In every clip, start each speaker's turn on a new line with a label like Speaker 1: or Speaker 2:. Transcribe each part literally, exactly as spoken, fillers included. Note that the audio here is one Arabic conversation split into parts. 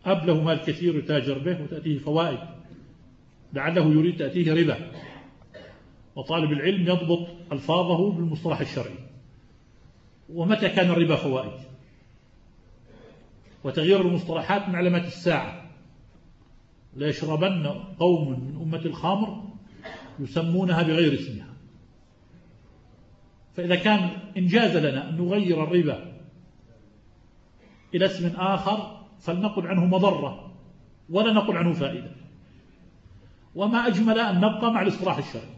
Speaker 1: أب له مال كثير يتاجر به وتأتيه فوائد لعله يريد تأتيه ربا، وطالب العلم يضبط ألفاظه بالمصطلح الشرعي. ومتى كان الربا فوائد؟ وتغيير المصطلحات من علامات الساعة. لا يشربن قوم من أمة الخمر يسمونها بغير اسمها. فإذا كان إنجاز لنا أن نغير الربا إلى اسم آخر فلنقل عنه مضرة ولا نقل عنه فائدة. وما أجمل أن نبقى مع الاصطلاح الشرعي.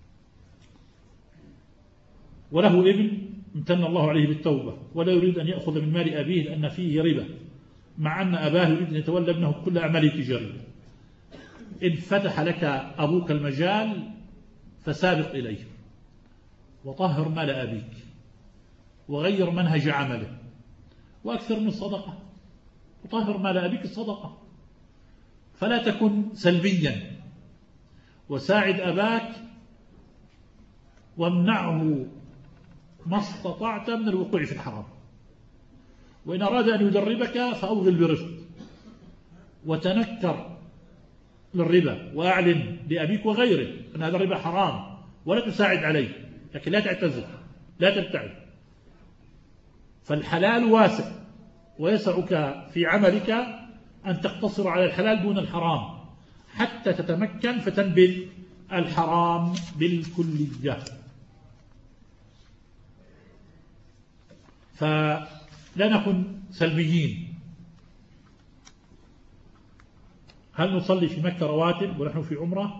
Speaker 1: وله ابن امتن الله عليه بالتوبة ولا يريد أن يأخذ من مال أبيه لأن فيه ربا، مع أن أباه يريد أن يتولى ابنه كل أعماله التجارية. إن فتح لك أبوك المجال فسابق إليه وطهر مال أبيك وغير منهج عمله وأكثر من الصدقة، وطهر مال أبيك الصدقة. فلا تكن سلبيا، وساعد أباك وامنعه ما استطعت من الوقوع في الحرام. وإن أراد أن يدربك فأوغل برفق وتنكر للربا وأعلن لأبيك وغيره أن هذا الربا حرام ولا تساعد عليه، لكن لا تعتزل لا تبتعد. فالحلال واسع ويسعك في عملك أن تقتصر على الحلال دون الحرام حتى تتمكن فتنبذ الحرام بالكلية. فلا نكن سلبيين. هل نصلي في مكة رواتب ونحن في عمرة؟